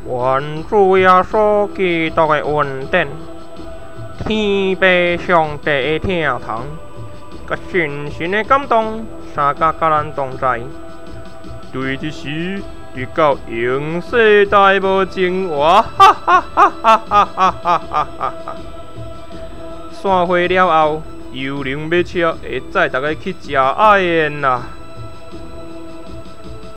愿主耶稣基督的恩典，天父上帝的疼痛，甲神的感动，三甲甲咱同在。对这时，直到永世代无情话，哈哈哈哈哈哈哈哈哈！散会了后，幽灵马车会载大家去食爱宴啦。